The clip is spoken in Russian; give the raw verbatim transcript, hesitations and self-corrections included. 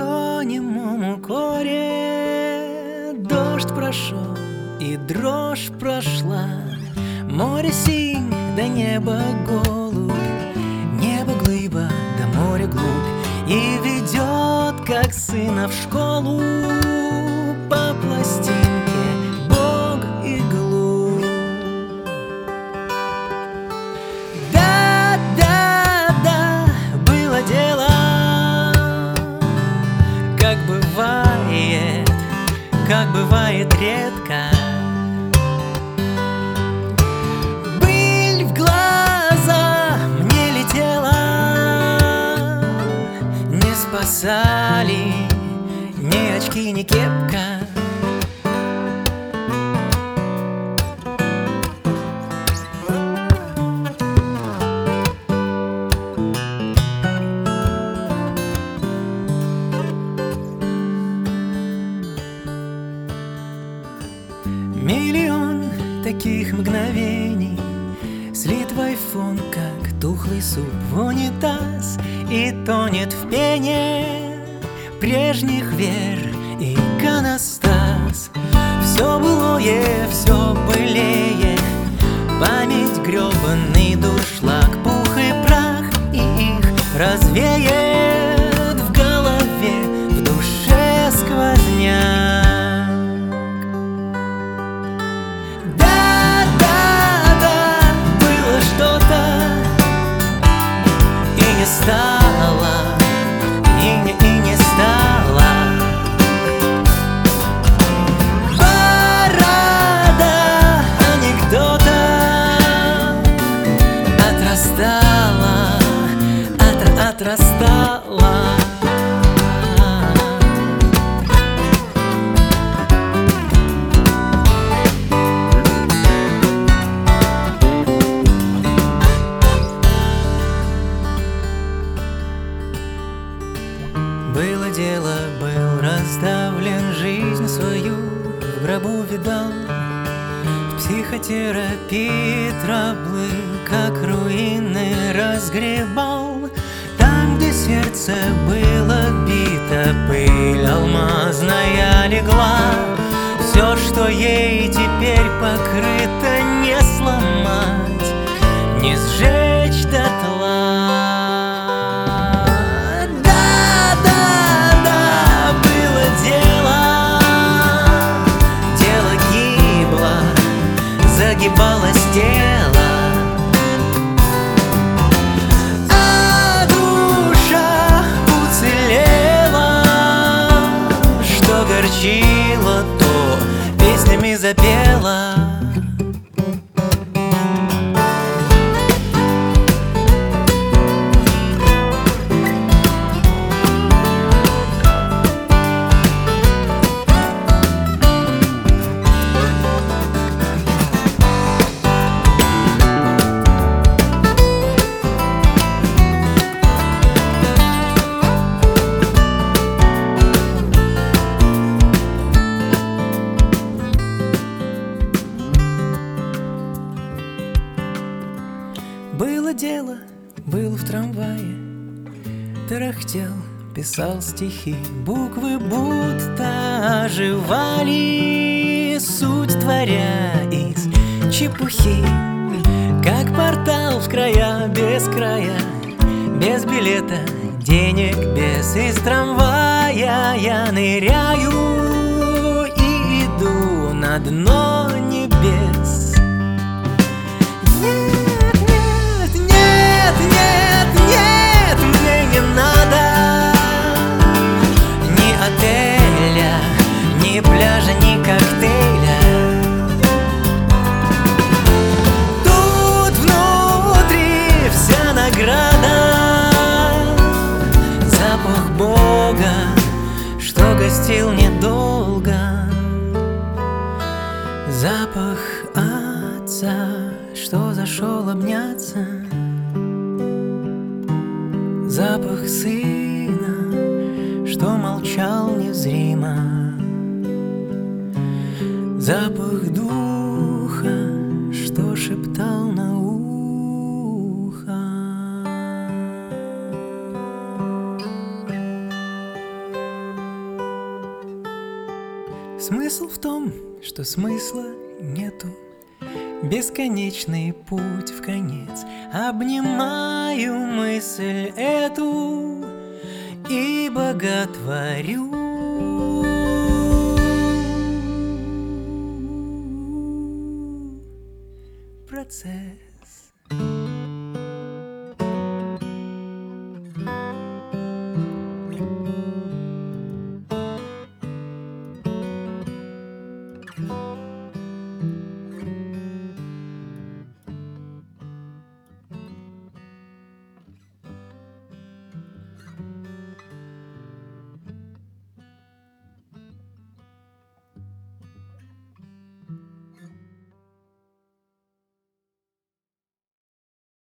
ее немом укоре. Дождь прошел и дрожь прошла, море синь, да небо голубь, небо глыба, да море глубь, и ведет, как сына в школу, по пластинке Бог и глупь. Да, да, да, было дело, как бывает, как бывает редко. Быль в глаза мне летела, не спасали ни очки, ни кепка. Миллион таких мгновений слит в айфон, как тухлый суп в унитаз, и тонет в пене прежних вер и иконостас. Все былое, все былее, память гребаный дуршлаг, пух и прах, и их развеет в голове, в душе сквозняк. Стало, и не, и не стало. Парада анекдота отрастала, отра, отрастала. Было дело, был раздавлен, жизнь свою в гробу видал, в психотерапии траблы, как руины разгребал. Там, где сердце было бито, пыль алмазная легла. Все, что ей теперь покрыто, не сломать, не сжечь дотла. Загибалось тело, а душа уцелела. Что горчило, то песнями запела. Было дело, был в трамвае, тарахтел, писал стихи, буквы будто оживали, суть творя из чепухи, как портал в края без края, без билета, денег без. Из трамвая я ныряю и иду на дно небес. Ни пляжа, ни коктейля. Тут внутри вся награда, запах Бога, что гостил недолго, запах отца, что зашел обняться, запах сына, что молчал незримо, запах духа, что шептал на ухо. Смысл в том, что смысла нету. Бесконечный путь в конец. Обнимаю мысль эту и боготворю. Процесс.